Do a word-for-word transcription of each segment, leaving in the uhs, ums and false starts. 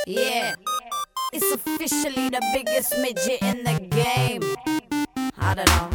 Yeah, it's officially the biggest midget in the game. I don't know.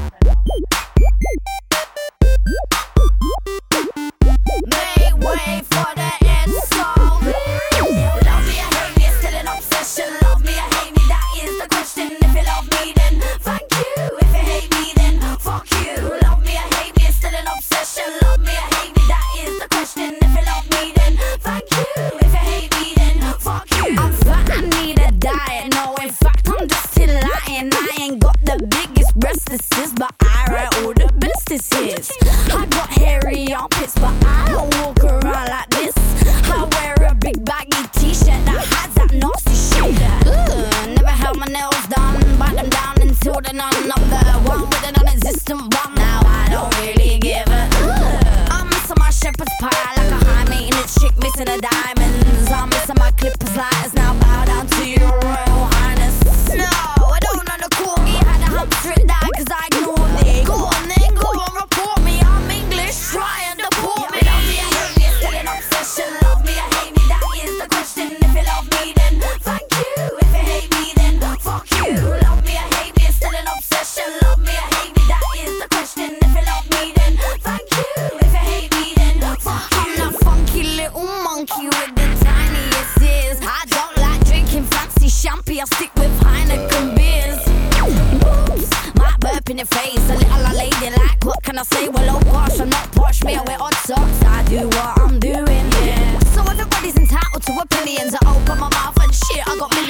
Make way for the end song. Love me or hate me, it's still an obsession. Love me or hate me, that is the question. If you love me, then thank you. If you hate me, then fuck you. Love me or hate me, it's still an obsession. Love me or hate me, that is the question. If you love me, then thank you. If you hate me, then fuck you. I'm fat, I need a diet. No, in fact, I'm just still lying. I ain't got the biggest breasts, this is, but I write all the best this is. I got hairy armpits, but I don't walk around like this. I wear a big baggy t-shirt that has that nasty shit. Ugh, never held my nails done, bite them down until they're none. I'm the one with an non-existent bum. Now I don't really give a ugh. I'm missing my shepherd's pie like a high maintenance chick missing the diamonds. I'm missing my clippers lighters. Now bow down to your royal highness. No, I don't know the corgi. Had a hump straight die cause I ignored it. Go on then, go on, report me. I'm English, try and deport me. Love me or hate me, it's still an obsession. Love me or hate me, that is the question. If you love me, then thank you. If you hate me, then fuck you. Love me or hate me, it's still an obsession. Love me or hate me, that is the question. If you love me, then thank you. If you hate me, then fuck you. I'm that funky little monkey with the tiniest ears. I don't like drinking fancy champagne, I stick with Heineken beers. Oops, might burp in your face, a little old lady like, what can I say? Well, oh gosh, I'm not posh, me I wear odd socks. I do what I'm doing, yeah. So everybody's entitled to opinions. I open my mouth and shit, I got millions.